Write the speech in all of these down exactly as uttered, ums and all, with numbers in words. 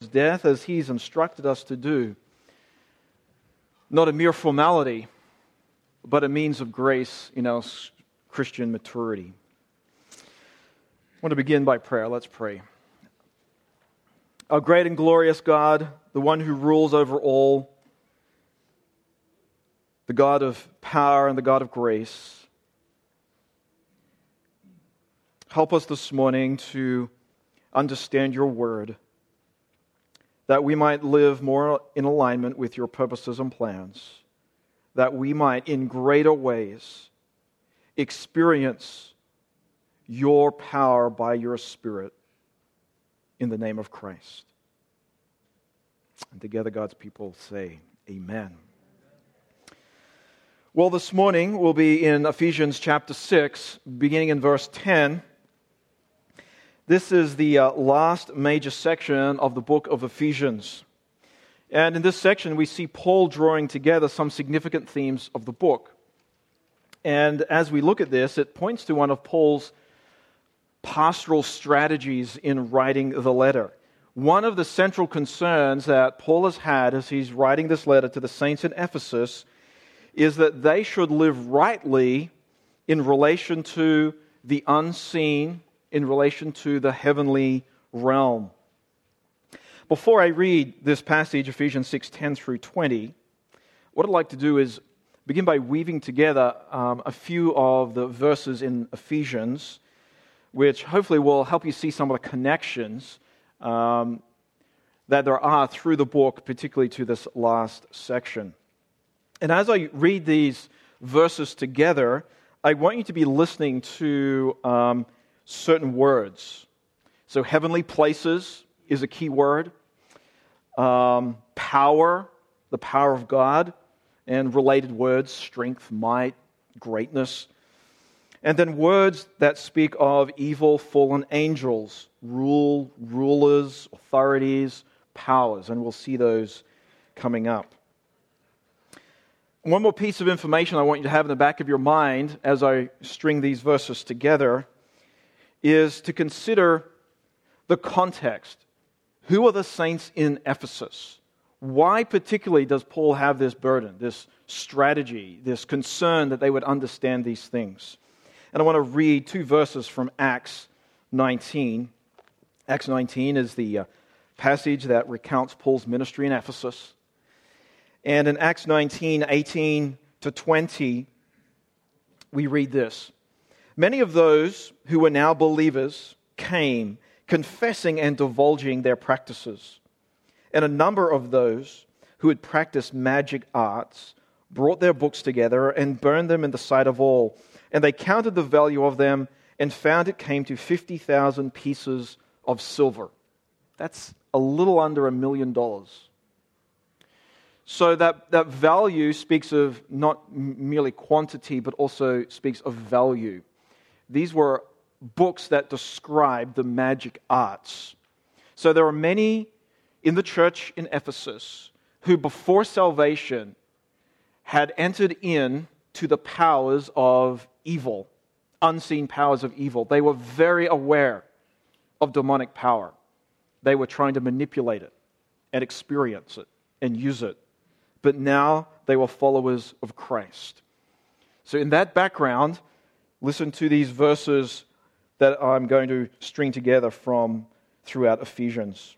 death as He's instructed us to do. Not a mere formality, but a means of grace in our Christian maturity. I want to begin by prayer. Let's pray. Our great and glorious God, the one who rules over all, the God of power and the God of grace, help us this morning to understand your word, that we might live more in alignment with your purposes and plans, that we might in greater ways experience your power by your Spirit in the name of Christ. And together God's people say, Amen. Well, this morning we'll be in Ephesians chapter six, beginning in verse ten. This is the uh, last major section of the book of Ephesians. And in this section, we see Paul drawing together some significant themes of the book. And as we look at this, it points to one of Paul's pastoral strategies in writing the letter. One of the central concerns that Paul has had as he's writing this letter to the saints in Ephesus is that they should live rightly in relation to the unseen, in relation to the heavenly realm. Before I read this passage, Ephesians six ten through twenty, what I'd like to do is begin by weaving together um, a few of the verses in Ephesians, which hopefully will help you see some of the connections um, that there are through the book, particularly to this last section. And as I read these verses together, I want you to be listening to um, certain words. So heavenly places is a key word. Um, power, the power of God, and related words, strength, might, greatness. And then words that speak of evil, fallen angels, rule, rulers, authorities, powers. And we'll see those coming up. One more piece of information I want you to have in the back of your mind as I string these verses together is to consider the context. Who are the saints in Ephesus? Why particularly does Paul have this burden, this strategy, this concern that they would understand these things? And I want to read two verses from Acts nineteen. Acts nineteen is the uh, passage that recounts Paul's ministry in Ephesus. And in Acts nineteen, eighteen to twenty, we read this. Many of those who were now believers came, confessing and divulging their practices. And a number of those who had practiced magic arts brought their books together and burned them in the sight of all. And they counted the value of them and found it came to fifty thousand pieces of silver. That's a little under a million dollars. So that, that value speaks of not merely quantity, but also speaks of value. These were books that describe the magic arts. So there are many in the church in Ephesus who before salvation had entered in to the powers of evil, unseen powers of evil. They were very aware of demonic power. They were trying to manipulate it and experience it and use it. But now they were followers of Christ. So in that background, listen to these verses that I'm going to string together from throughout Ephesians.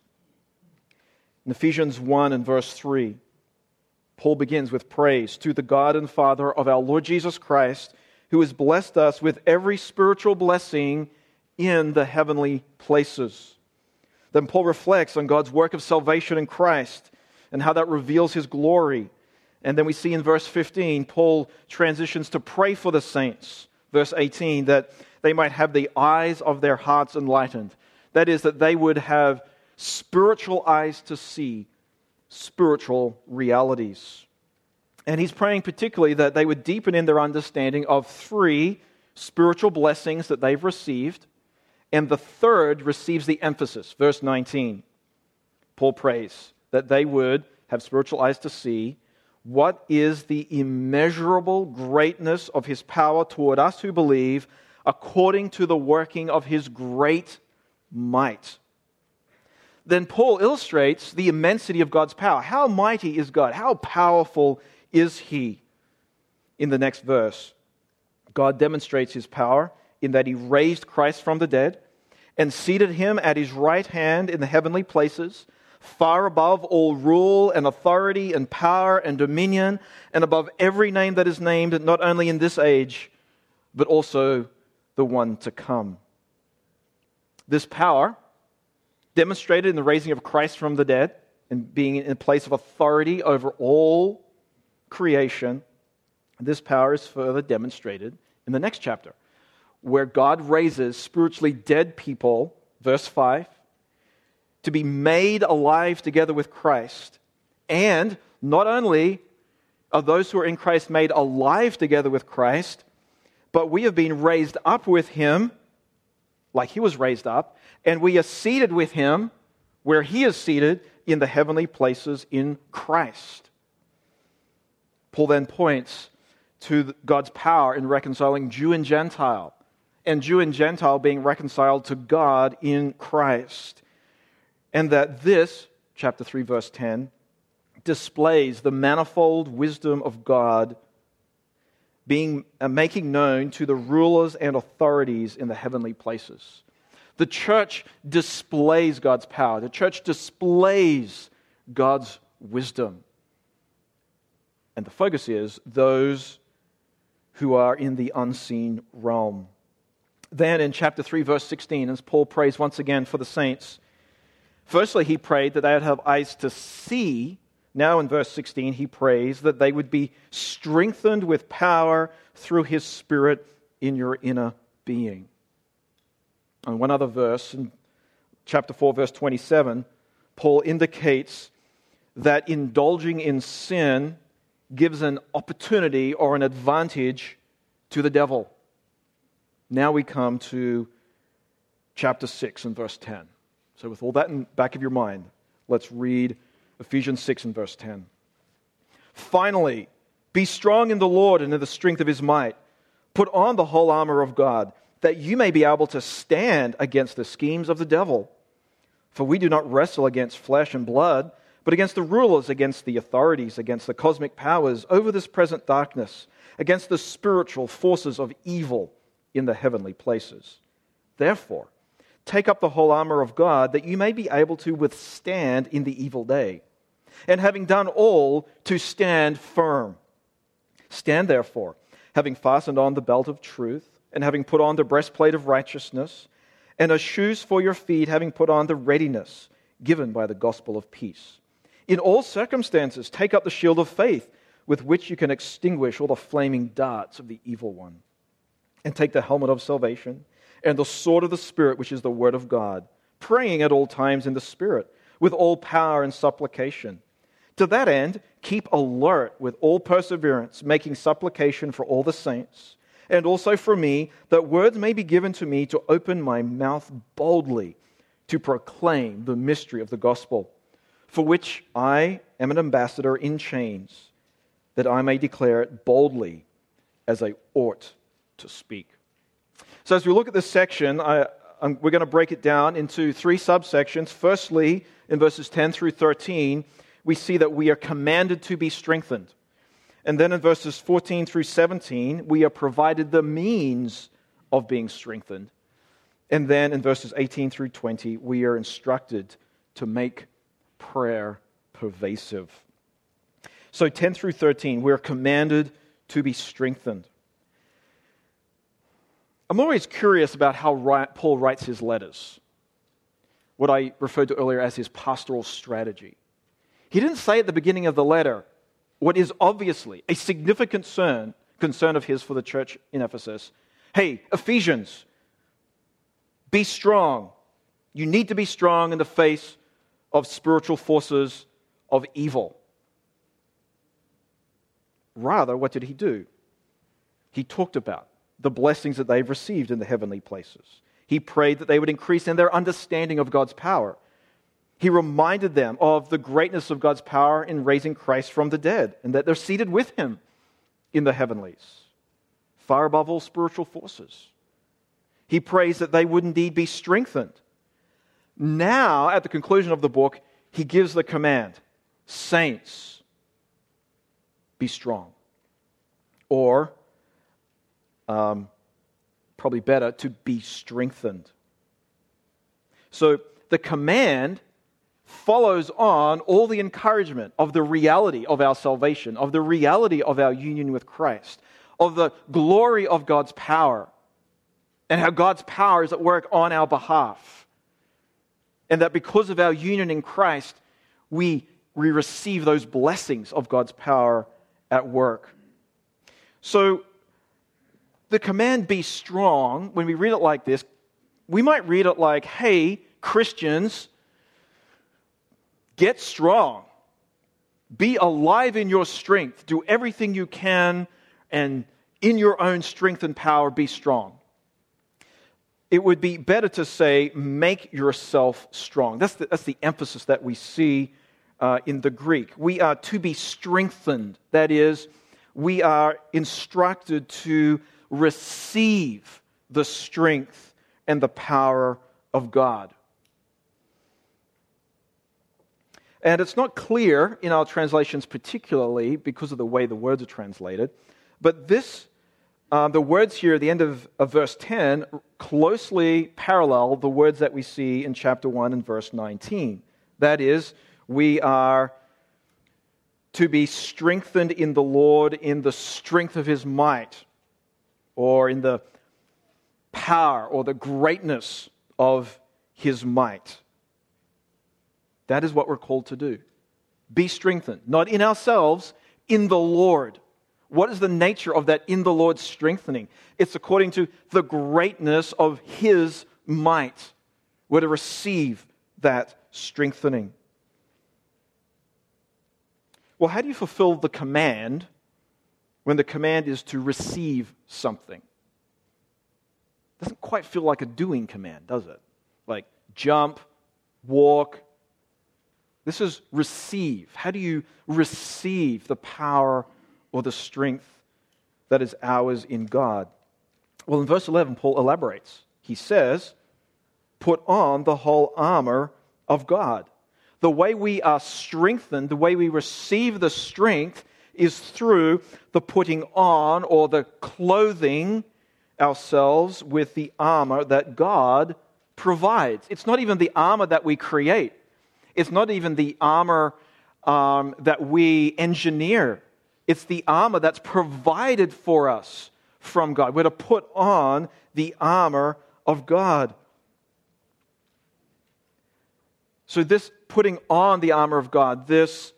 In Ephesians one and verse three, Paul begins with praise to the God and Father of our Lord Jesus Christ, who has blessed us with every spiritual blessing in the heavenly places. Then Paul reflects on God's work of salvation in Christ and how that reveals His glory. And then we see in verse fifteen, Paul transitions to pray for the saints. Verse eighteen, that they might have the eyes of their hearts enlightened. That is, that they would have spiritual eyes to see spiritual realities. And he's praying particularly that they would deepen in their understanding of three spiritual blessings that they've received, and the third receives the emphasis. Verse nineteen, Paul prays that they would have spiritual eyes to see what is the immeasurable greatness of His power toward us who believe, according to the working of His great might. then Paul illustrates the immensity of God's power. How mighty is God? How powerful is He? In the next verse, God demonstrates His power in that He raised Christ from the dead and seated Him at His right hand in the heavenly places, far above all rule and authority and power and dominion, and above every name that is named, not only in this age, but also the one to come. This power, demonstrated in the raising of Christ from the dead and being in a place of authority over all creation, this power is further demonstrated in the next chapter, where God raises spiritually dead people, verse five, to be made alive together with Christ. And not only are those who are in Christ made alive together with Christ, but we have been raised up with Him, like He was raised up, and we are seated with Him where He is seated in the heavenly places in Christ. Paul then points to God's power in reconciling Jew and Gentile, and Jew and Gentile being reconciled to God in Christ. And that this, chapter three, verse ten, displays the manifold wisdom of God being uh, making known to the rulers and authorities in the heavenly places. The church displays God's power. The church displays God's wisdom. And the focus is those who are in the unseen realm. Then in chapter three, verse sixteen, as Paul prays once again for the saints, firstly, he prayed that they would have eyes to see. Now in verse sixteen, he prays that they would be strengthened with power through His Spirit in your inner being. And one other verse, in chapter four, verse twenty-seven, Paul indicates that indulging in sin gives an opportunity or an advantage to the devil. Now we come to chapter six and verse ten. So with all that in the back of your mind, let's read Ephesians six and verse ten. Finally, be strong in the Lord and in the strength of His might. Put on the whole armor of God, that you may be able to stand against the schemes of the devil. For we do not wrestle against flesh and blood, but against the rulers, against the authorities, against the cosmic powers over this present darkness, against the spiritual forces of evil in the heavenly places. Therefore, take up the whole armor of God, that you may be able to withstand in the evil day, and having done all, to stand firm. Stand therefore, having fastened on the belt of truth, and having put on the breastplate of righteousness, and as shoes for your feet, having put on the readiness given by the gospel of peace. In all circumstances, take up the shield of faith, with which you can extinguish all the flaming darts of the evil one. And take the helmet of salvation, and the sword of the Spirit, which is the word of God, praying at all times in the Spirit, with all power and supplication. To that end, keep alert with all perseverance, making supplication for all the saints, and also for me, that words may be given to me to open my mouth boldly, to proclaim the mystery of the gospel, for which I am an ambassador in chains, that I may declare it boldly as I ought to speak. So as we look at this section, I, I'm, we're going to break it down into three subsections. Firstly, in verses ten through thirteen, we see that we are commanded to be strengthened. And then in verses fourteen through seventeen, we are provided the means of being strengthened. And then in verses eighteen through twenty, we are instructed to make prayer pervasive. So ten through thirteen, we're commanded to be strengthened. I'm always curious about how Paul writes his letters, what I referred to earlier as his pastoral strategy. He didn't say at the beginning of the letter what is obviously a significant concern, concern of his for the church in Ephesus. Hey, Ephesians, be strong. You need to be strong in the face of spiritual forces of evil. Rather, what did he do? He talked about the blessings that they've received in the heavenly places. He prayed that they would increase in their understanding of God's power. He reminded them of the greatness of God's power in raising Christ from the dead, and that they're seated with Him in the heavenlies, far above all spiritual forces. He prays that they would indeed be strengthened. Now, at the conclusion of the book, he gives the command, saints, be strong. Or, um, probably better, to be strengthened. So the command follows on all the encouragement of the reality of our salvation, of the reality of our union with Christ, of the glory of God's power, and how God's power is at work on our behalf. And that because of our union in Christ, we, we receive those blessings of God's power at work. So, the command, be strong, when we read it like this, we might read it like, hey, Christians, get strong. Be alive in your strength. Do everything you can, and in your own strength and power, be strong. It would be better to say, make yourself strong. That's the, that's the emphasis that we see uh, in the Greek. We are to be strengthened. That is, we are instructed to receive the strength and the power of God. And it's not clear in our translations, particularly because of the way the words are translated, but this, uh, the words here at the end of, of verse ten closely parallel the words that we see in chapter one and verse nineteen. That is, we are to be strengthened in the Lord in the strength of His might, or in the power or the greatness of His might. That is what we're called to do. Be strengthened, not in ourselves, in the Lord. What is the nature of that in the Lord strengthening? It's according to the greatness of His might. We're to receive that strengthening. Well, how do you fulfill the command when the command is to receive something? It doesn't quite feel like a doing command, does it? Like jump, walk. This is receive. How do you receive the power or the strength that is ours in God? Well, in verse eleven, Paul elaborates. He says, put on the whole armor of God. The way we are strengthened, the way we receive the strength is through the putting on or the clothing ourselves with the armor that God provides. It's not even the armor that we create. It's not even the armor um, that we engineer. It's the armor that's provided for us from God. We're to put on the armor of God. So this putting on the armor of God, this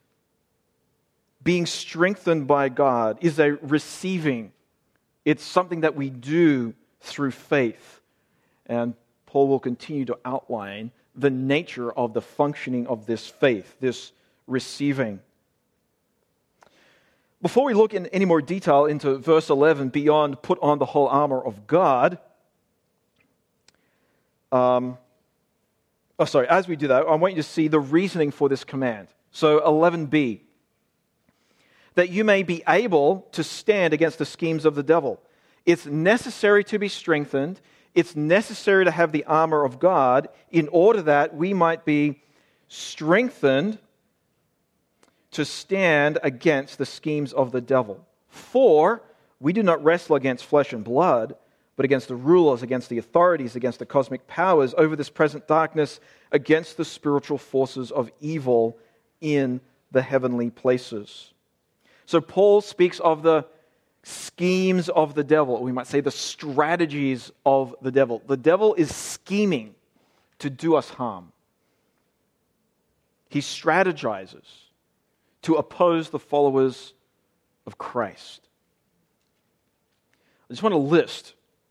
being strengthened by God, is a receiving. It's something that we do through faith. And Paul will continue to outline the nature of the functioning of this faith, this receiving. Before we look in any more detail into verse eleven, beyond put on the whole armor of God, um, oh sorry, as we do that, I want you to see the reasoning for this command. So eleven b, that you may be able to stand against the schemes of the devil. It's necessary to be strengthened. It's necessary to have the armor of God in order that we might be strengthened to stand against the schemes of the devil. For we do not wrestle against flesh and blood, but against the rulers, against the authorities, against the cosmic powers over this present darkness, against the spiritual forces of evil in the heavenly places. So Paul speaks of the schemes of the devil. We might say the strategies of the devil. The devil is scheming to do us harm. He strategizes to oppose the followers of Christ. I just want to list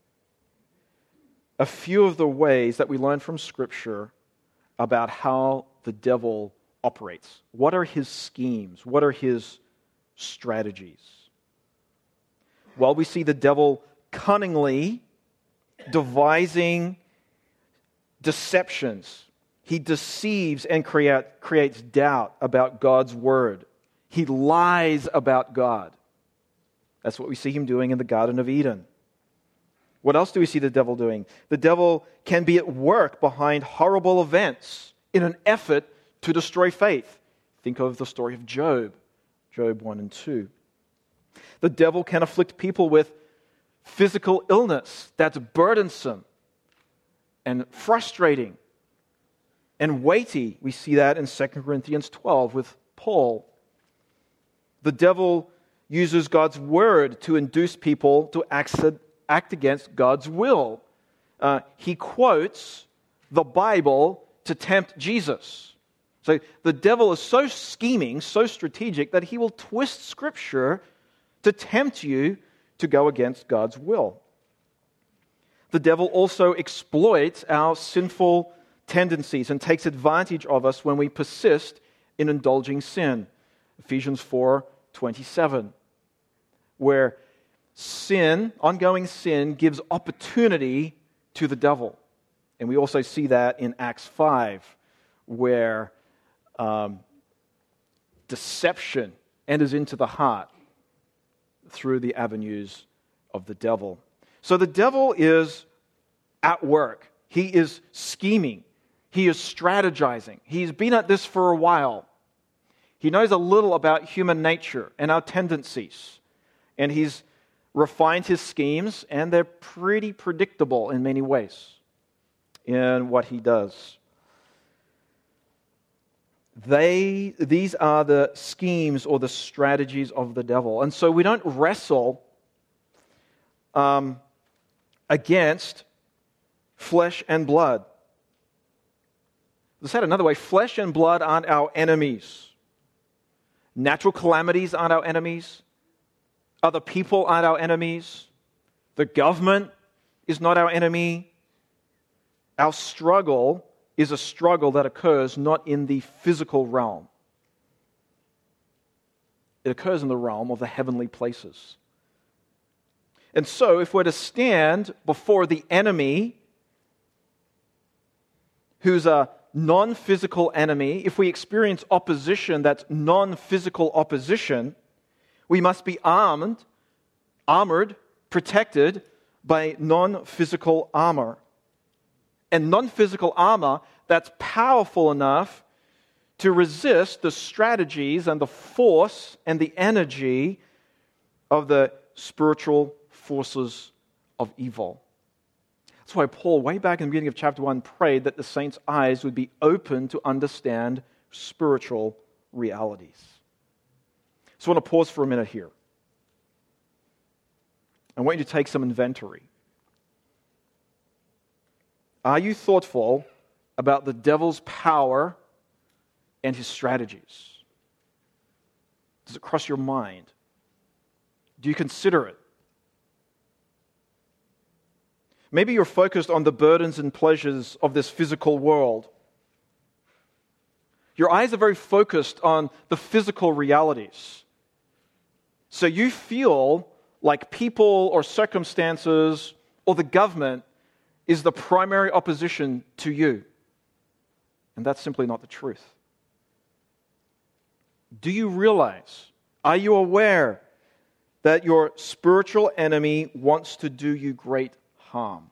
a few of the ways that we learn from Scripture about how the devil operates. What are his schemes? What are his strategies? Well, we see the devil cunningly devising deceptions. He deceives and create, creates doubt about God's word. He lies about God. That's what we see him doing in the Garden of Eden. What else do we see the devil doing? The devil can be at work behind horrible events in an effort to destroy faith. Think of the story of Job, Job one and two. The devil can afflict people with physical illness that's burdensome and frustrating and weighty. We see that in Second Corinthians twelve with Paul. The devil uses God's word to induce people to act, act against God's will. Uh, he quotes the Bible to tempt Jesus. So the devil is so scheming, so strategic, that he will twist Scripture to tempt you to go against God's will. The devil also exploits our sinful tendencies and takes advantage of us when we persist in indulging sin. Ephesians four twenty-seven, where sin, ongoing sin, gives opportunity to the devil. And we also see that in Acts five, where um, deception enters into the heart through the avenues of the devil. So the devil is at work. He is scheming. He is strategizing. He's been at this for a while. He knows a little about human nature and our tendencies. And he's refined his schemes, and they're pretty predictable in many ways in what he does. They, these are the schemes or the strategies of the devil. And so we don't wrestle um, against flesh and blood. Said another way, flesh and blood aren't our enemies. Natural calamities aren't our enemies. Other people aren't our enemies. The government is not our enemy. Our struggle is a struggle that occurs not in the physical realm. It occurs in the realm of the heavenly places. And so, if we're to stand before the enemy, who's a non-physical enemy, if we experience opposition that's non-physical opposition, we must be armed, armored, protected by non-physical armor. And non-physical armor that's powerful enough to resist the strategies and the force and the energy of the spiritual forces of evil. That's why Paul, way back in the beginning of chapter one, prayed that the saints' eyes would be open to understand spiritual realities. So I want to pause for a minute here. I want you to take some inventory. Are you thoughtful about the devil's power and his strategies? Does it cross your mind? Do you consider it? Maybe you're focused on the burdens and pleasures of this physical world. Your eyes are very focused on the physical realities. So you feel like people or circumstances or the government is the primary opposition to you. And that's simply not the truth. Do you realize, are you aware that your spiritual enemy wants to do you great harm?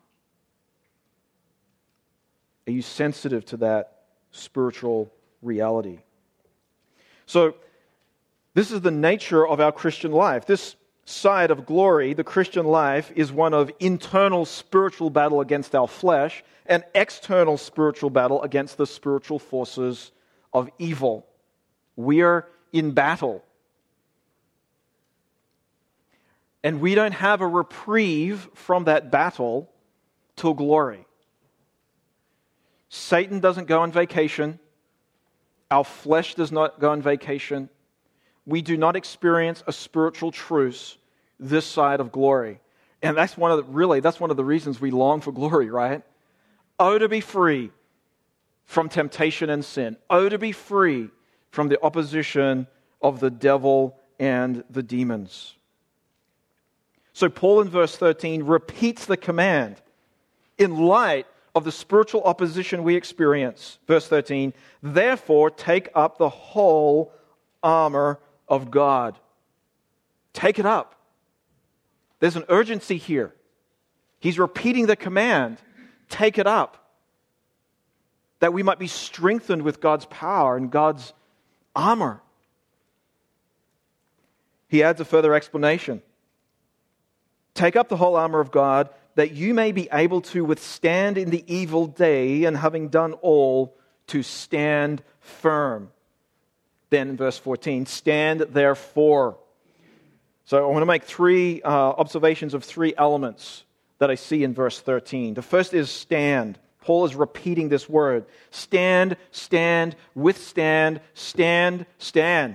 Are you sensitive to that spiritual reality? So, this is the nature of our Christian life. This side of glory, the Christian life, is one of internal spiritual battle against our flesh and external spiritual battle against the spiritual forces of evil. We are in battle. And we don't have a reprieve from that battle till glory. Satan doesn't go on vacation. Our flesh does not go on vacation. We do not experience a spiritual truce this side of glory. And that's one of the, really, that's one of the reasons we long for glory, right? Oh, to be free from temptation and sin. Oh, to be free from the opposition of the devil and the demons. So Paul in verse thirteen repeats the command in light of the spiritual opposition we experience. Verse thirteen, therefore take up the whole armor of God. Take it up. There's an urgency here. He's repeating the command, take it up, that we might be strengthened with God's power and God's armor. He adds a further explanation. Take up the whole armor of God, that you may be able to withstand in the evil day, and having done all, to stand firm. Then in verse fourteen, stand therefore. So I want to make three uh, observations of three elements that I see in verse thirteen. The first is stand. Paul is repeating this word. Stand, stand, withstand, stand, stand.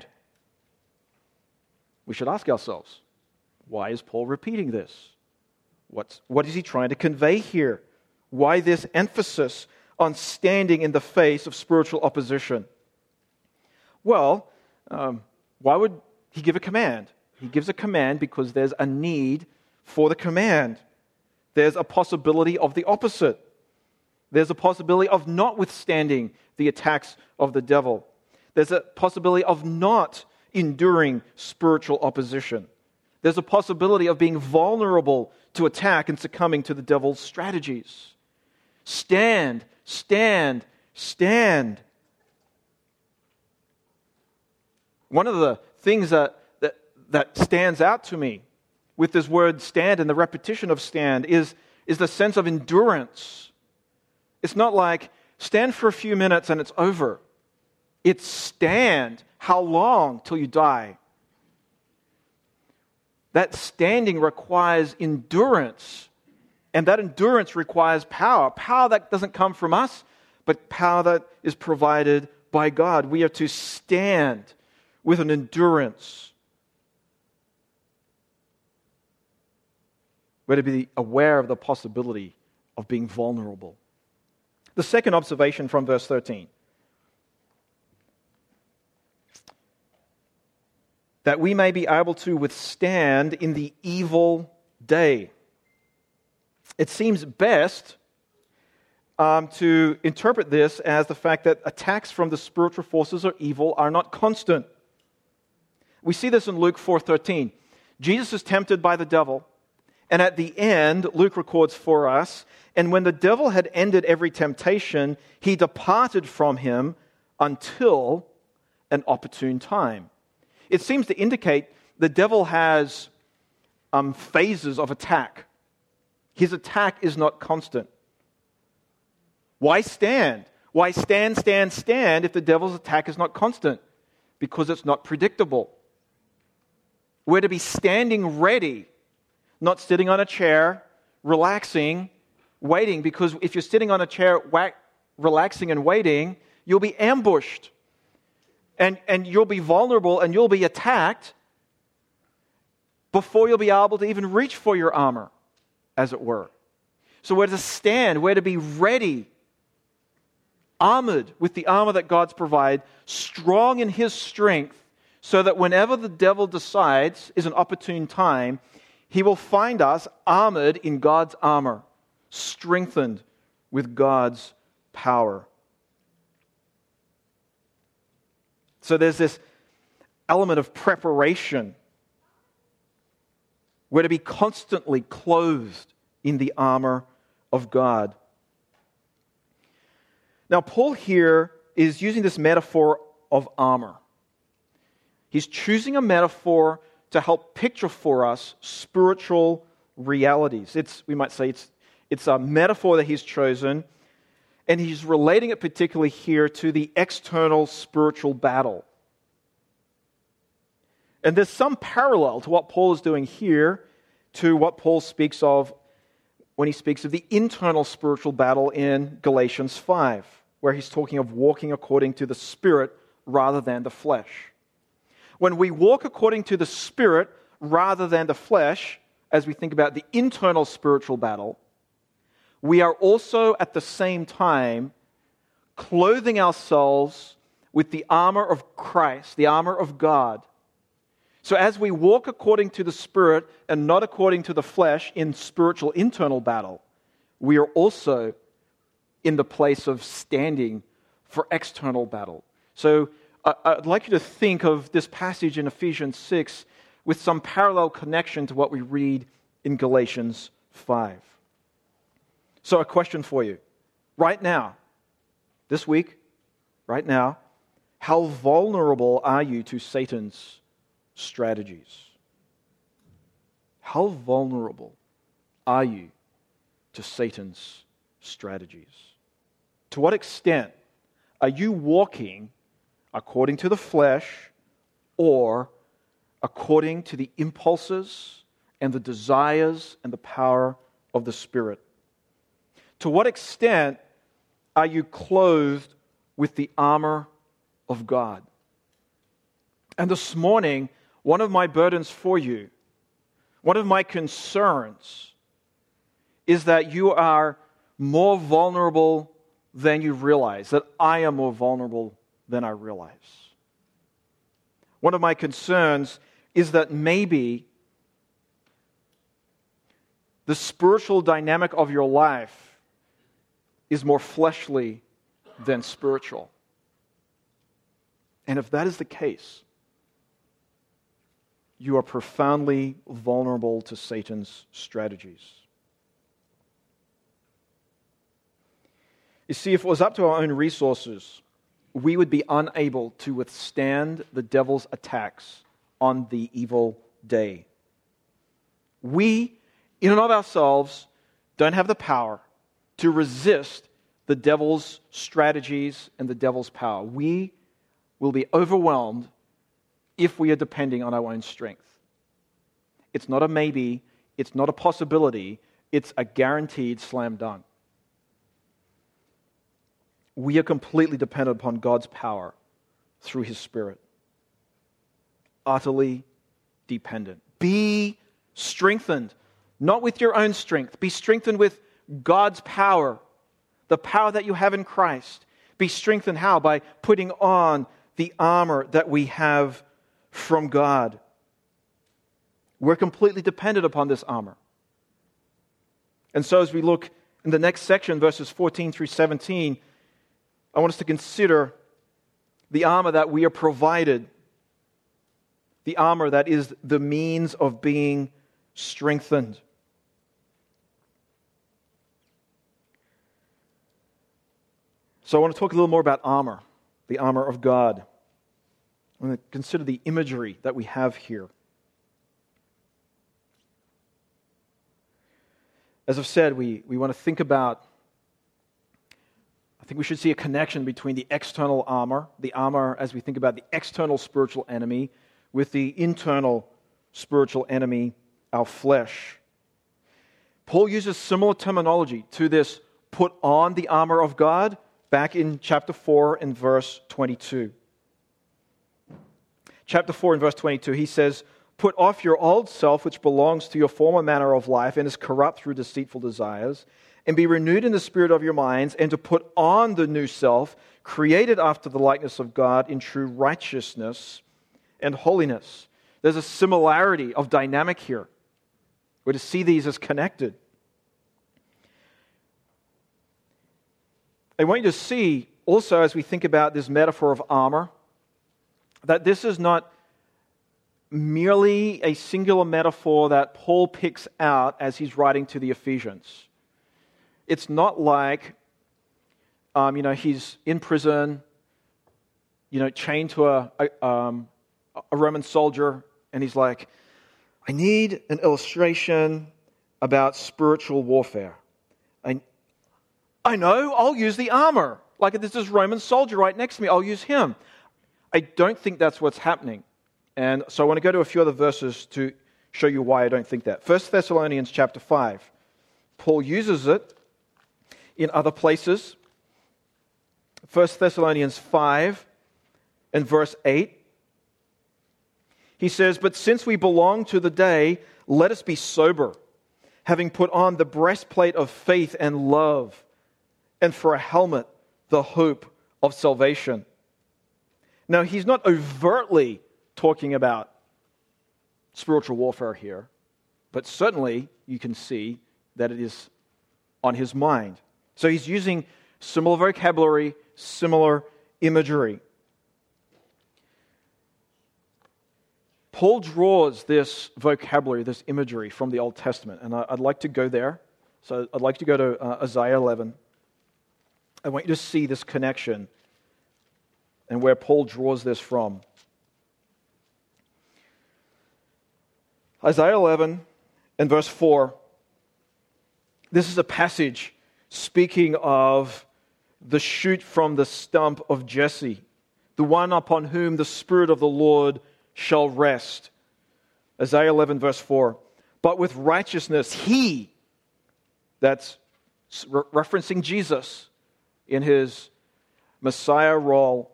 We should ask ourselves, why is Paul repeating this? What's, what is he trying to convey here? Why this emphasis on standing in the face of spiritual opposition? Well, um, why would he give a command? He gives a command because there's a need for the command. There's a possibility of the opposite. There's a possibility of not withstanding the attacks of the devil. There's a possibility of not enduring spiritual opposition. There's a possibility of being vulnerable to attack and succumbing to the devil's strategies. Stand, stand, stand. One of the things that, that, that stands out to me with this word stand and the repetition of stand is, is the sense of endurance. It's not like stand for a few minutes and it's over. It's stand. How long? Till you die. That standing requires endurance. And that endurance requires power. Power that doesn't come from us, but power that is provided by God. We are to stand with an endurance. We're to be aware of the possibility of being vulnerable. The second observation from verse thirteen. That we may be able to withstand in the evil day. It seems best um, to interpret this as the fact that attacks from the spiritual forces or evil are not constant. We see this in Luke four thirteen. Jesus is tempted by the devil, and at the end, Luke records for us, and when the devil had ended every temptation, he departed from him until an opportune time. It seems to indicate the devil has um, phases of attack. His attack is not constant. Why stand? Why stand, stand, stand if the devil's attack is not constant? Because it's not predictable. We're to be standing ready, not sitting on a chair, relaxing, waiting, because if you're sitting on a chair, whack, relaxing and waiting, you'll be ambushed. And, and you'll be vulnerable and you'll be attacked before you'll be able to even reach for your armor, as it were. So we're to stand, we're to be ready, armored with the armor that God's provided, strong in His strength, so that whenever the devil decides is an opportune time, he will find us armored in God's armor, strengthened with God's power. So there's this element of preparation. We're to be constantly clothed in the armor of God. Now, Paul here is using this metaphor of armor. He's choosing a metaphor to help picture for us spiritual realities. It's, we might say it's, it's a metaphor that he's chosen, and he's relating it particularly here to the external spiritual battle. And there's some parallel to what Paul is doing here to what Paul speaks of when he speaks of the internal spiritual battle in Galatians five, where he's talking of walking according to the Spirit rather than the flesh. When we walk according to the Spirit rather than the flesh, as we think about the internal spiritual battle, we are also at the same time clothing ourselves with the armor of Christ, the armor of God. So as we walk according to the Spirit and not according to the flesh in spiritual internal battle, we are also in the place of standing for external battle. So uh, I'd like you to think of this passage in Ephesians six with some parallel connection to what we read in Galatians five. So a question for you. Right now, this week, right now, how vulnerable are you to Satan's strategies? How vulnerable are you to Satan's strategies? To what extent are you walking according to the flesh or according to the impulses and the desires and the power of the Spirit? To what extent are you clothed with the armor of God? And this morning, one of my burdens for you, one of my concerns, is that you are more vulnerable than you realize, that I am more vulnerable than I realize. One of my concerns is that maybe the spiritual dynamic of your life is more fleshly than spiritual. And if that is the case, you are profoundly vulnerable to Satan's strategies. You see, if it was up to our own resources, we would be unable to withstand the devil's attacks on the evil day. We, in and of ourselves, don't have the power to resist the devil's strategies and the devil's power. We will be overwhelmed if we are depending on our own strength. It's not a maybe, it's not a possibility, it's a guaranteed slam dunk. We are completely dependent upon God's power through His Spirit. Utterly dependent. Be strengthened, not with your own strength. Be strengthened with God's power, the power that you have in Christ. Be strengthened how? By putting on the armor that we have from God. We're completely dependent upon this armor. And so as we look in the next section, verses fourteen through seventeen, I want us to consider the armor that we are provided, the armor that is the means of being strengthened. So I want to talk a little more about armor, the armor of God. I want to consider the imagery that we have here. As I've said, we, we want to think about I think we should see a connection between the external armor, the armor as we think about the external spiritual enemy, with the internal spiritual enemy, our flesh. Paul uses similar terminology to this put on the armor of God back in chapter four and verse twenty-two. Chapter four and verse twenty-two, he says, "Put off your old self, which belongs to your former manner of life and is corrupt through deceitful desires, and be renewed in the spirit of your minds, and to put on the new self, created after the likeness of God in true righteousness and holiness." There's a similarity of dynamic here. We're to see these as connected. I want you to see also, as we think about this metaphor of armor, that this is not merely a singular metaphor that Paul picks out as he's writing to the Ephesians. It's not like, um, you know, he's in prison, you know, chained to a, a, um, a Roman soldier, and he's like, I need an illustration about spiritual warfare. I, I know, I'll use the armor. Like, there's this Roman soldier right next to me, I'll use him. I don't think that's what's happening. And so I want to go to a few other verses to show you why I don't think that. First Thessalonians chapter five. Paul uses it in other places. First Thessalonians five and verse eight. He says, "But since we belong to the day, let us be sober, having put on the breastplate of faith and love, and for a helmet, the hope of salvation." Now, he's not overtly talking about spiritual warfare here, but certainly you can see that it is on his mind. So he's using similar vocabulary, similar imagery. Paul draws this vocabulary, this imagery from the Old Testament, and I'd like to go there So I'd like you to go to uh, Isaiah eleven. I want you to see this connection and where Paul draws this from. Isaiah eleven and verse four. This is a passage speaking of the shoot from the stump of Jesse, the one upon whom the Spirit of the Lord shall rest. Isaiah eleven verse four. But with righteousness he, that's re- referencing Jesus in his Messiah role.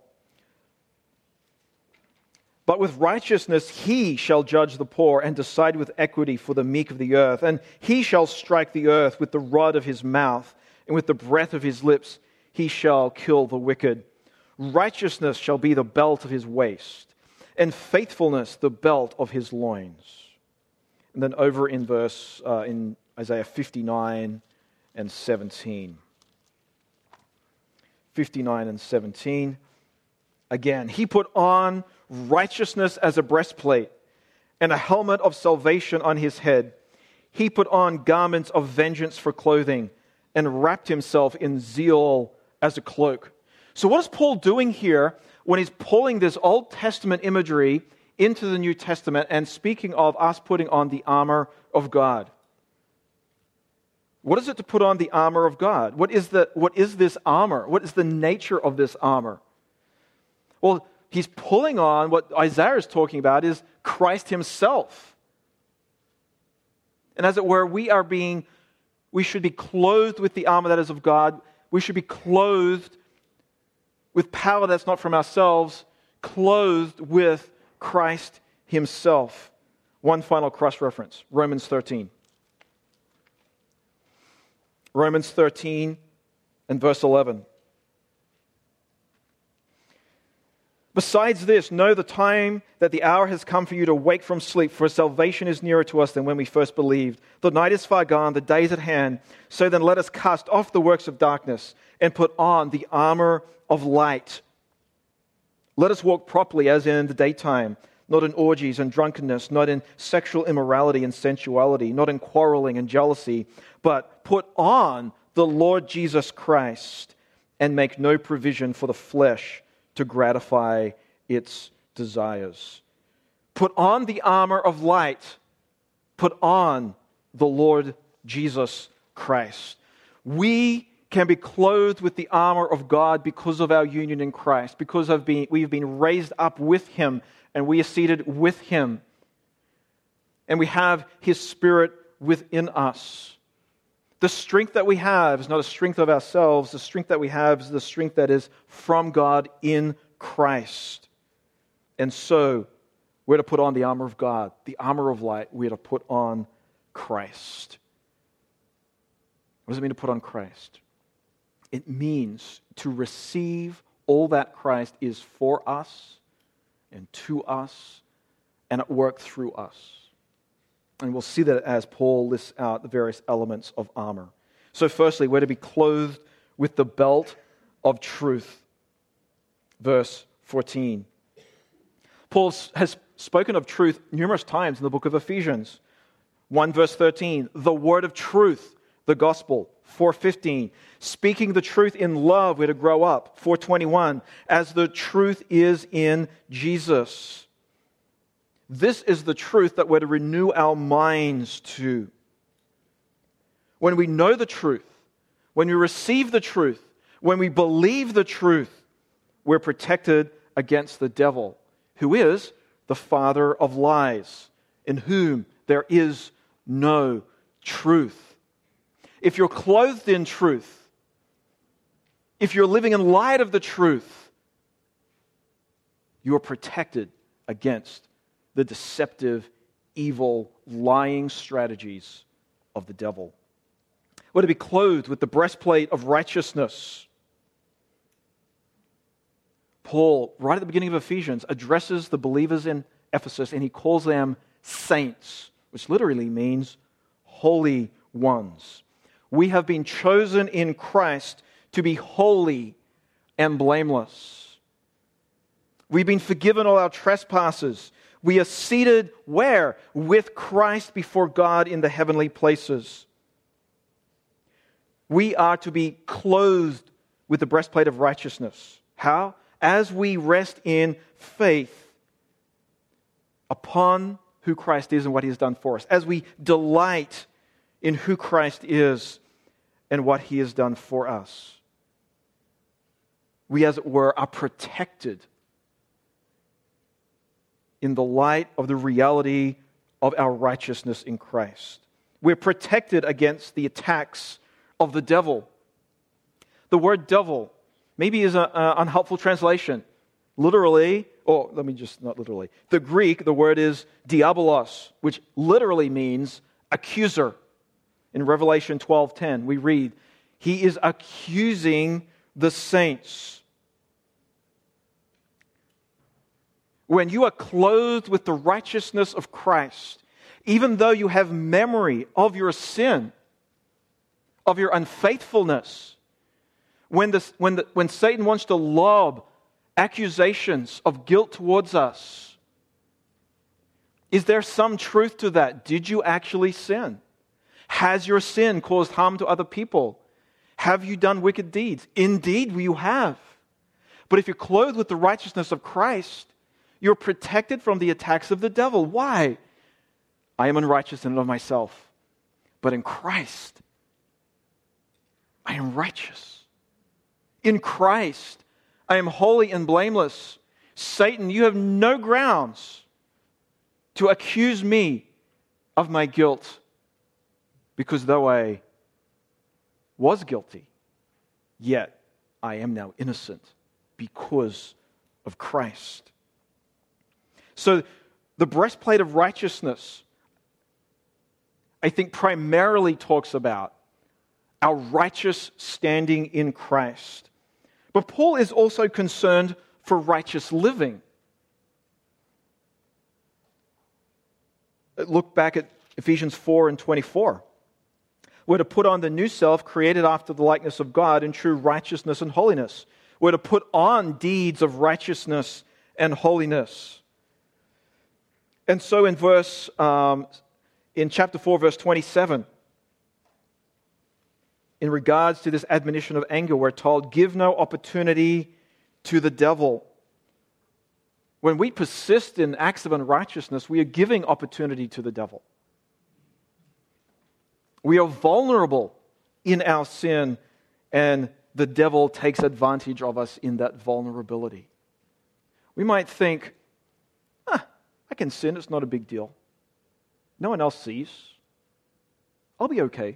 But with righteousness he shall judge the poor and decide with equity for the meek of the earth. And he shall strike the earth with the rod of his mouth, and with the breath of his lips he shall kill the wicked. Righteousness shall be the belt of his waist, and faithfulness the belt of his loins. And then over in verse, uh, in Isaiah fifty-nine and seventeen. fifty-nine and seventeen. Again, he put on righteousness as a breastplate, and a helmet of salvation on his head. He put on garments of vengeance for clothing, and wrapped himself in zeal as a cloak. So what is Paul doing here when he's pulling this Old Testament imagery into the New Testament and speaking of us putting on the armor of God? What is it to put on the armor of God? What is the, what is this armor? What is the nature of this armor? Well, he's pulling on what Isaiah is talking about is Christ himself. And as it were, we are being, we should be clothed with the armor that is of God. We should be clothed with power that's not from ourselves, clothed with Christ himself. One final cross-reference, Romans thirteen. Romans thirteen and verse eleven. Besides this, know the time that the hour has come for you to wake from sleep, for salvation is nearer to us than when we first believed. The night is far gone, the day is at hand. So then let us cast off the works of darkness and put on the armor of light. Let us walk properly as in the daytime, not in orgies and drunkenness, not in sexual immorality and sensuality, not in quarreling and jealousy, but put on the Lord Jesus Christ and make no provision for the flesh to gratify its desires. Put on the armor of light. Put on the Lord Jesus Christ. We can be clothed with the armor of God because of our union in Christ, because of being, we've been raised up with Him and we are seated with Him. And we have His Spirit within us. The strength that we have is not a strength of ourselves. The strength that we have is the strength that is from God in Christ. And so, we're to put on the armor of God, the armor of light. We're to put on Christ. What does it mean to put on Christ? It means to receive all that Christ is for us and to us and at work through us. And we'll see that as Paul lists out the various elements of armor. So firstly, we're to be clothed with the belt of truth. Verse fourteen. Paul has spoken of truth numerous times in the book of Ephesians. one verse thirteen, the word of truth, the gospel. four fifteen, speaking the truth in love, we're to grow up. four twenty-one, as the truth is in Jesus. This is the truth that we're to renew our minds to. When we know the truth, when we receive the truth, when we believe the truth, we're protected against the devil, who is the father of lies, in whom there is no truth. If you're clothed in truth, if you're living in light of the truth, you are protected against the deceptive, evil, lying strategies of the devil. We're to be clothed with the breastplate of righteousness. Paul, right at the beginning of Ephesians, addresses the believers in Ephesus and he calls them saints, which literally means holy ones. We have been chosen in Christ to be holy and blameless. We've been forgiven all our trespasses. We are seated where? With Christ before God in the heavenly places. We are to be clothed with the breastplate of righteousness. How? As we rest in faith upon who Christ is and what He has done for us. As we delight in who Christ is and what He has done for us. We, as it were, are protected in the light of the reality of our righteousness in Christ. We're protected against the attacks of the devil. The word devil maybe is an unhelpful translation. Literally, or let me just, not literally. The Greek, the word is diabolos, which literally means accuser. In Revelation twelve ten, we read, he is accusing the saints. When you are clothed with the righteousness of Christ, even though you have memory of your sin, of your unfaithfulness, when, this, when, the, when Satan wants to lob accusations of guilt towards us, is there some truth to that? Did you actually sin? Has your sin caused harm to other people? Have you done wicked deeds? Indeed, you have. But if you're clothed with the righteousness of Christ, you're protected from the attacks of the devil. Why? I am unrighteous in and of myself, but in Christ, I am righteous. In Christ, I am holy and blameless. Satan, you have no grounds to accuse me of my guilt, because though I was guilty, yet I am now innocent because of Christ. So the breastplate of righteousness, I think, primarily talks about our righteous standing in Christ. But Paul is also concerned for righteous living. Look back at Ephesians four and twenty-four. We're to put on the new self, created after the likeness of God in true righteousness and holiness. We're to put on deeds of righteousness and holiness. And so in verse, um, in chapter four, verse twenty-seven, in regards to this admonition of anger, we're told, give no opportunity to the devil. When we persist in acts of unrighteousness, we are giving opportunity to the devil. We are vulnerable in our sin, and the devil takes advantage of us in that vulnerability. We might think, ah, I can sin, it's not a big deal. No one else sees. I'll be okay.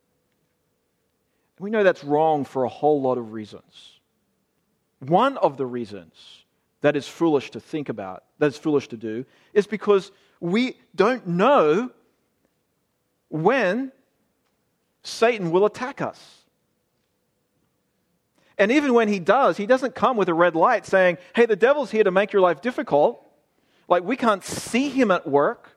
We know that's wrong for a whole lot of reasons. One of the reasons that is foolish to think about, that is foolish to do, is because we don't know when Satan will attack us. And even when he does, he doesn't come with a red light saying, hey, the devil's here to make your life difficult. Like, we can't see him at work.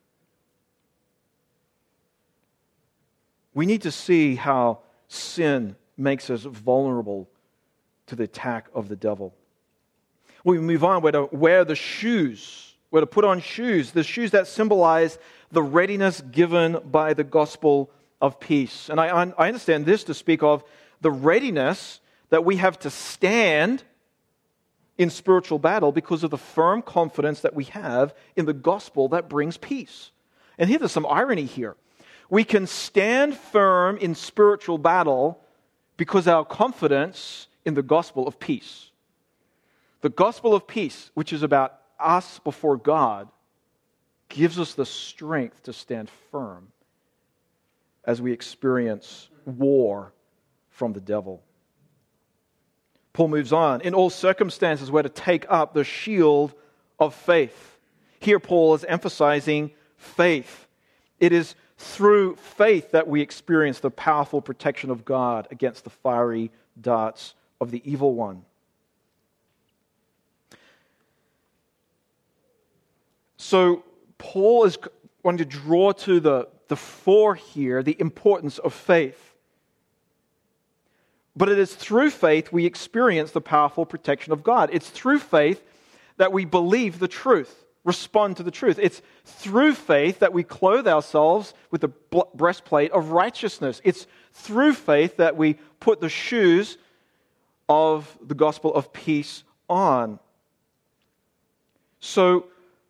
We need to see how sin makes us vulnerable to the attack of the devil. We move on. We're to wear the shoes. We're to put on shoes, the shoes that symbolize the readiness given by the gospel of peace. And I, I understand this to speak of the readiness that we have to stand in spiritual battle because of the firm confidence that we have in the gospel that brings peace. And here there's some irony here. We can stand firm in spiritual battle because our confidence in the gospel of peace. The gospel of peace, which is about us before God, gives us the strength to stand firm as we experience war from the devil. Paul moves on. In all circumstances, we're to take up the shield of faith. Here Paul is emphasizing faith. It is through faith that we experience the powerful protection of God against the fiery darts of the evil one. So Paul is wanting to draw to the, the fore here the importance of faith. But it is through faith we experience the powerful protection of God. It's through faith that we believe the truth. respond to the truth. It's through faith that we clothe ourselves with the breastplate of righteousness. It's through faith that we put the shoes of the gospel of peace on. So,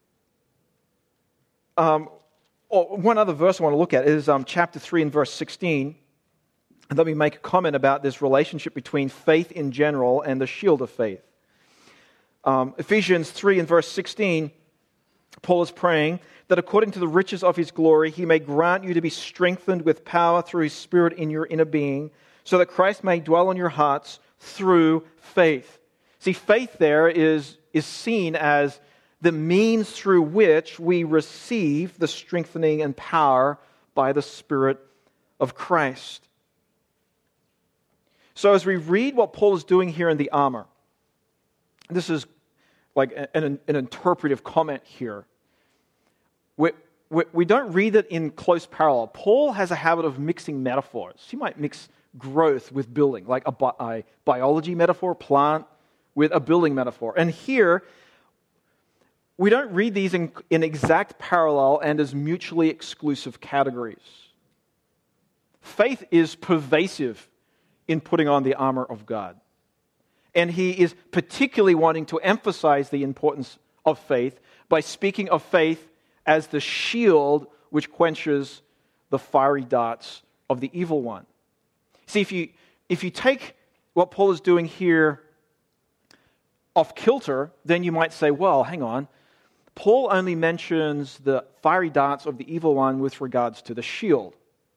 um, oh, one other verse I want to look at is um, chapter three and verse sixteen. And let me make a comment about this relationship between faith in general and the shield of faith. Um, Ephesians three and verse sixteen, Paul is praying that according to the riches of his glory, he may grant you to be strengthened with power through his Spirit in your inner being, so that Christ may dwell in your hearts through faith. See, faith there is, is seen as the means through which we receive the strengthening and power by the Spirit of Christ. So as we read what Paul is doing here in the armor, this is like an, an interpretive comment here. We, we, we don't read it in close parallel. Paul has a habit of mixing metaphors. He might mix growth with building, like a, bi- a biology metaphor, plant, with a building metaphor. And here, we don't read these in, in exact parallel and as mutually exclusive categories. Faith is pervasive in putting on the armor of God. And he is particularly wanting to emphasize the importance of faith by speaking of faith as the shield which quenches the fiery darts of the evil one. See, if you, if you take what Paul is doing here off kilter, then you might say, well, hang on. Paul only mentions the fiery darts of the evil one with regards to the shield.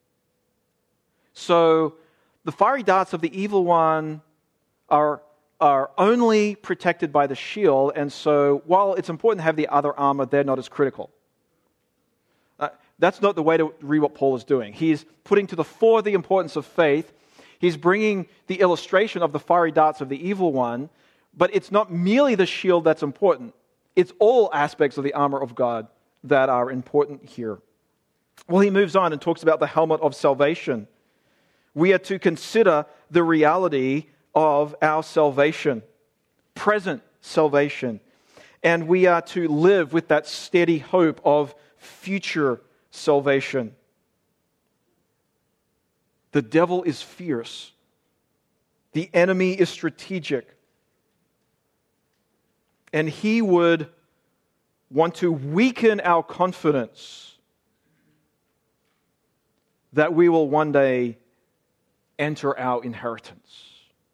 So the fiery darts of the evil one are, are only protected by the shield, and so while it's important to have the other armor, they're not as critical. Uh, that's not the way to read what Paul is doing. He's putting to the fore the importance of faith. He's bringing the illustration of the fiery darts of the evil one, but it's not merely the shield that's important. It's all aspects of the armor of God that are important here. Well, he moves on and talks about the helmet of salvation. We are to consider the reality of our salvation, present salvation, and we are to live with that steady hope of future salvation. The devil is fierce. The enemy is strategic. And he would want to weaken our confidence that we will one day enter our inheritance.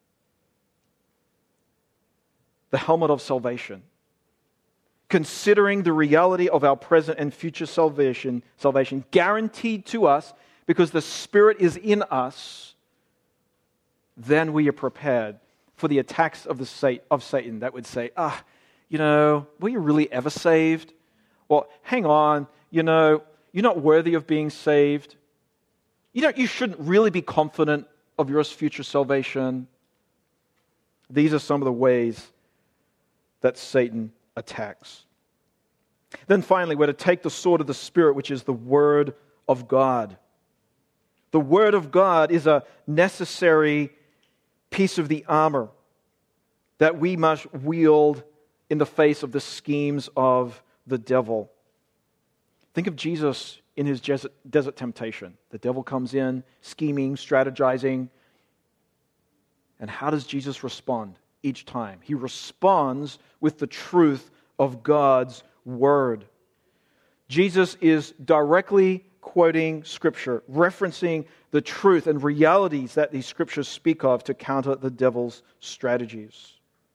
The helmet of salvation. Considering the reality of our present and future salvation, salvation guaranteed to us because the Spirit is in us, then we are prepared for the attacks of the of Satan that would say, ah, you know, were you really ever saved? Well, hang on, you know, you're not worthy of being saved. You don't, you shouldn't really be confident of your future salvation. These are some of the ways that Satan attacks. Then finally, we're to take the sword of the Spirit, which is the Word of God. The Word of God is a necessary piece of the armor that we must wield in the face of the schemes of the devil. Think of Jesus in his desert temptation. The devil comes in, scheming, strategizing. And how does Jesus respond each time? He responds with the truth of God's Word. Jesus is directly quoting Scripture, referencing the truth and realities that these Scriptures speak of to counter the devil's strategies.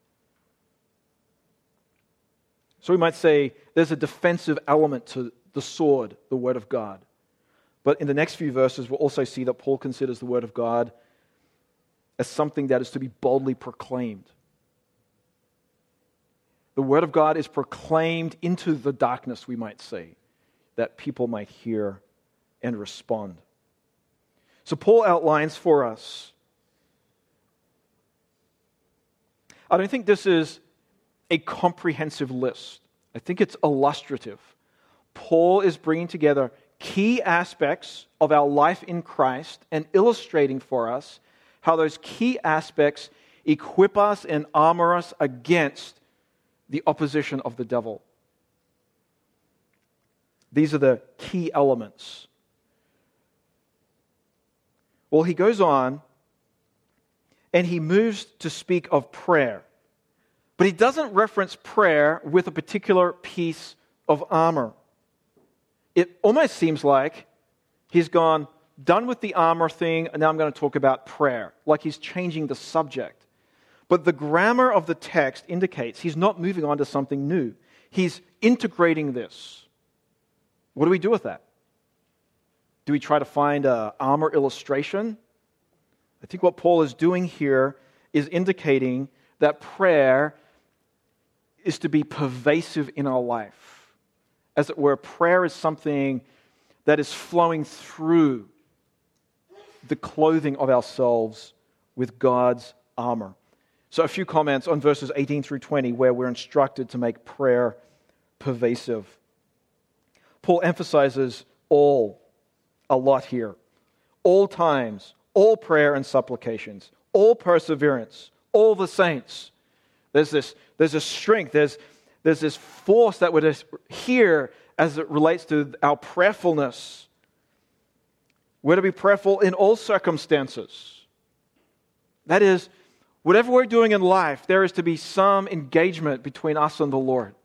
So we might say there's a defensive element to the sword, the Word of God. But in the next few verses, we'll also see that Paul considers the Word of God as something that is to be boldly proclaimed. The Word of God is proclaimed into the darkness, we might say, that people might hear and respond. So Paul outlines for us. I don't think this is a comprehensive list. I think it's illustrative. Paul is bringing together key aspects of our life in Christ and illustrating for us how those key aspects equip us and armor us against the opposition of the devil. These are the key elements. Well, he goes on and he moves to speak of prayer. But he doesn't reference prayer with a particular piece of armor. It almost seems like he's gone, done with the armor thing, and now I'm going to talk about prayer. Like he's changing the subject. But the grammar of the text indicates he's not moving on to something new. He's integrating this. What do we do with that? Do we try to find an armor illustration? I think what Paul is doing here is indicating that prayer is to be pervasive in our life. As it were, prayer is something that is flowing through the clothing of ourselves with God's armor. So a few comments on verses eighteen through twenty where we're instructed to make prayer pervasive. Paul emphasizes all a lot here. All times, all prayer and supplications, all perseverance, all the saints. There's this, there's a strength, there's, there's this force that we're here as it relates to our prayerfulness. We're to be prayerful in all circumstances. That is, whatever we're doing in life, there is to be some engagement between us and the Lord.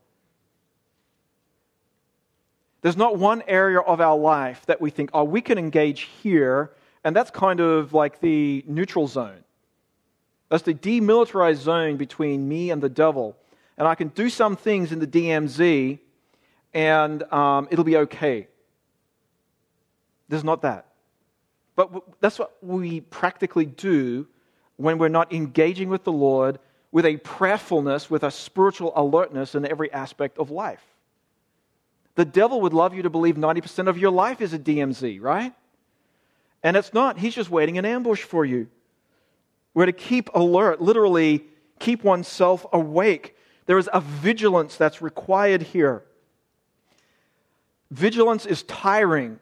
There's not one area of our life that we think, oh, we can engage here, and that's kind of like the neutral zone. That's the demilitarized zone between me and the devil. And I can do some things in the D M Z, and um, it'll be okay. There's not that. But w- that's what we practically do when we're not engaging with the Lord with a prayerfulness, with a spiritual alertness in every aspect of life. The devil would love you to believe ninety percent of your life is a D M Z, right? And it's not. He's just waiting in ambush for you. We're to keep alert, literally keep oneself awake. There is a vigilance that's required here. Vigilance is tiring.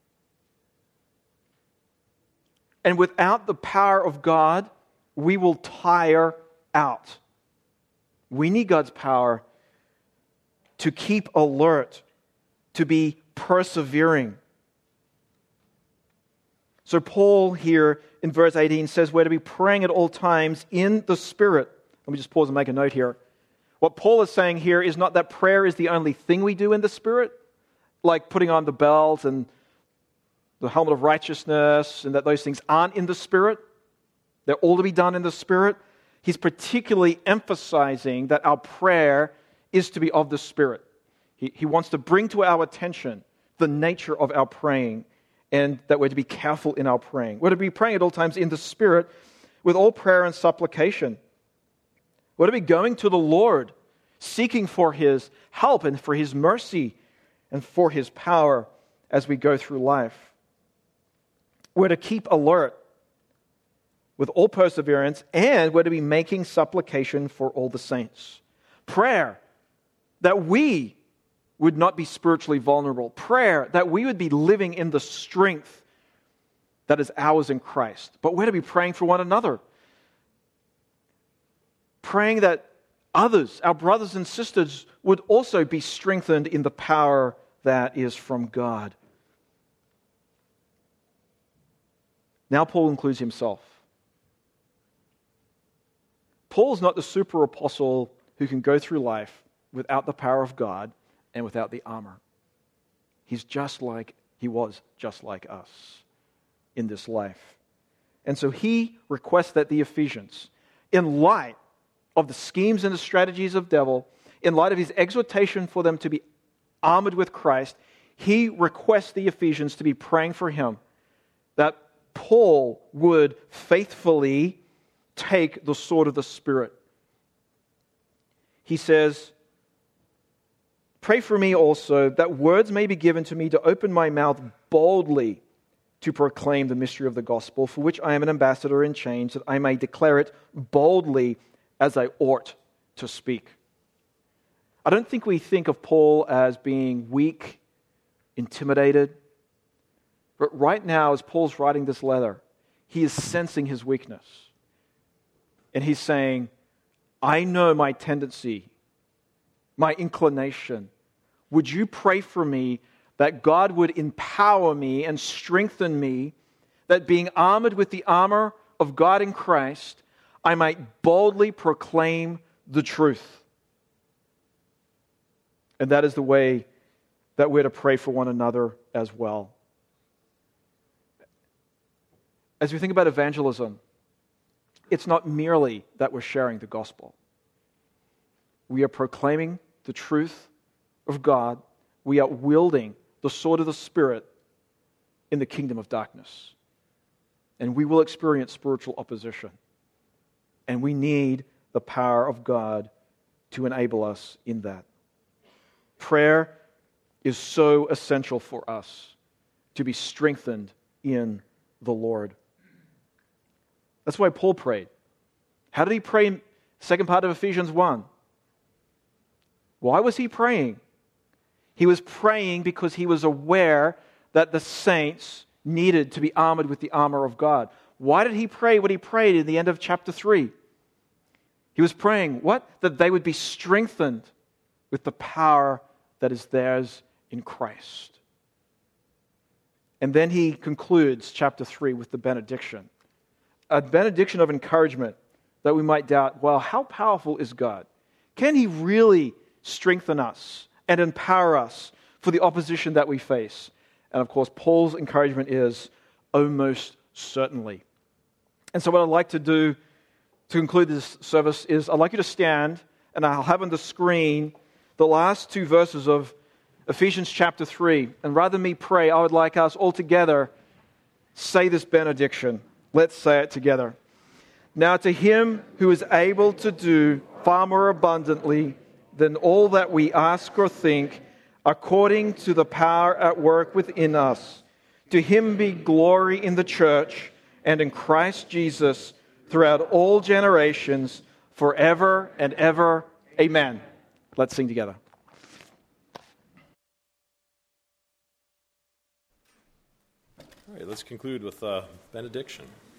And without the power of God, we will tire out. We need God's power to keep alert, to be persevering. So Paul here in verse eighteen says we're to be praying at all times in the Spirit. Let me just pause and make a note here. What Paul is saying here is not that prayer is the only thing we do in the Spirit, like putting on the belt and the helmet of righteousness, and that those things aren't in the Spirit. They're all to be done in the Spirit. He's particularly emphasizing that our prayer is to be of the Spirit. He, he wants to bring to our attention the nature of our praying, and that we're to be careful in our praying. We're to be praying at all times in the Spirit with all prayer and supplication. We're to be going to the Lord, seeking for His help and for His mercy and for His power as we go through life. We're to keep alert with all perseverance, and we're to be making supplication for all the saints. Prayer that we would not be spiritually vulnerable. Prayer that we would be living in the strength that is ours in Christ. But we're to be praying for one another. Praying that others, our brothers and sisters, would also be strengthened in the power that is from God. Now Paul includes himself. Paul's not the super apostle who can go through life without the power of God and without the armor. He's just like, he was just like us in this life. And so he requests that the Ephesians, in light of the schemes and the strategies of the devil, in light of his exhortation for them to be armored with Christ, he requests the Ephesians to be praying for him, that Paul would faithfully take the sword of the Spirit. He says, "Pray for me also, that words may be given to me to open my mouth boldly to proclaim the mystery of the gospel, for which I am an ambassador in chains, that I may declare it boldly as I ought to speak." I don't think we think of Paul as being weak, intimidated. But right now, as Paul's writing this letter, he is sensing his weakness. And he's saying, I know my tendency, my inclination. Would you pray for me that God would empower me and strengthen me, that being armored with the armor of God in Christ, I might boldly proclaim the truth. And that is the way that we're to pray for one another as well. As we think about evangelism, it's not merely that we're sharing the gospel. We are proclaiming the truth of God. We are wielding the sword of the Spirit in the kingdom of darkness. And we will experience spiritual opposition. And we need the power of God to enable us in that. Prayer is so essential for us to be strengthened in the Lord. That's why Paul prayed. How did he pray in the second part of Ephesians one? Why was he praying? He was praying because he was aware that the saints needed to be armored with the armor of God. Why did he pray what he prayed in the end of chapter three? He was praying, what? That they would be strengthened with the power that is theirs in Christ. And then he concludes chapter three with the benediction. A benediction of encouragement that we might doubt, well, how powerful is God? Can he really strengthen us and empower us for the opposition that we face? And of course, Paul's encouragement is, oh, most certainly. And so what I'd like to do to conclude this service is I'd like you to stand, and I'll have on the screen the last two verses of Ephesians chapter three. And rather than me pray, I would like us all together say this benediction. Let's say it together. Now to him who is able to do far more abundantly than all that we ask or think, according to the power at work within us, to him be glory in the church and in Christ Jesus throughout all generations, forever and ever. Amen. Let's sing together. All right, let's conclude with uh, benediction.